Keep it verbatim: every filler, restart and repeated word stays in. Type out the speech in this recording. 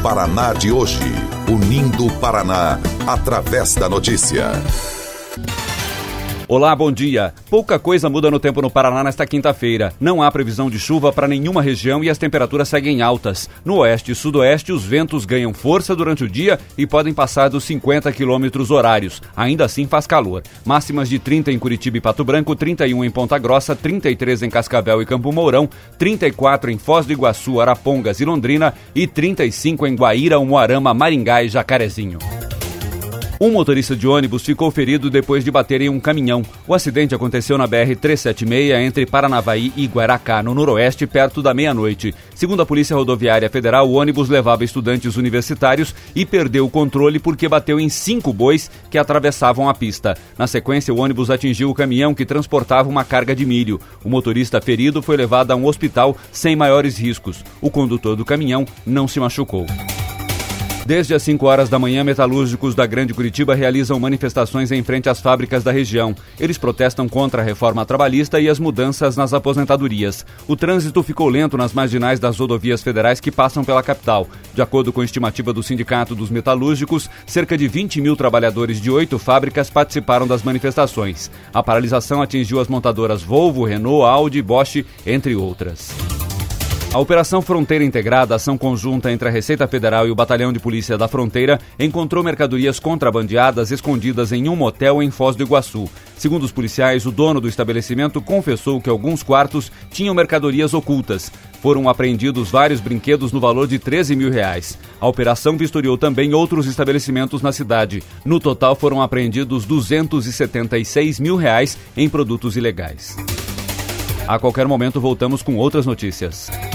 Paraná de hoje. Unindo o Paraná através da notícia. Olá, bom dia. Pouca coisa muda no tempo no Paraná nesta quinta-feira. Não há previsão de chuva para nenhuma região e as temperaturas seguem altas. No oeste e sudoeste, os ventos ganham força durante o dia e podem passar dos cinquenta quilômetros horários. Ainda assim faz calor. Máximas de trinta em Curitiba e Pato Branco, trinta e um em Ponta Grossa, trinta e três em Cascavel e Campo Mourão, trinta e quatro em Foz do Iguaçu, Arapongas e Londrina e trinta e cinco em Guaíra, Umuarama, Maringá e Jacarezinho. Um motorista de ônibus ficou ferido depois de bater em um caminhão. O acidente aconteceu na B R trezentos e setenta e seis entre Paranavaí e Guaracá, no noroeste, perto da meia-noite. Segundo a Polícia Rodoviária Federal, o ônibus levava estudantes universitários e perdeu o controle porque bateu em cinco bois que atravessavam a pista. Na sequência, o ônibus atingiu o caminhão que transportava uma carga de milho. O motorista ferido foi levado a um hospital sem maiores riscos. O condutor do caminhão não se machucou. Desde as cinco horas da manhã, metalúrgicos da Grande Curitiba realizam manifestações em frente às fábricas da região. Eles protestam contra a reforma trabalhista e as mudanças nas aposentadorias. O trânsito ficou lento nas marginais das rodovias federais que passam pela capital. De acordo com a estimativa do Sindicato dos Metalúrgicos, cerca de vinte mil trabalhadores de oito fábricas participaram das manifestações. A paralisação atingiu as montadoras Volvo, Renault, Audi, Bosch, entre outras. A Operação Fronteira Integrada, ação conjunta entre a Receita Federal e o Batalhão de Polícia da Fronteira, encontrou mercadorias contrabandeadas escondidas em um motel em Foz do Iguaçu. Segundo os policiais, o dono do estabelecimento confessou que alguns quartos tinham mercadorias ocultas. Foram apreendidos vários brinquedos no valor de treze mil reais. A operação vistoriou também outros estabelecimentos na cidade. No total foram apreendidos duzentos e setenta e seis mil reais em produtos ilegais. A qualquer momento voltamos com outras notícias.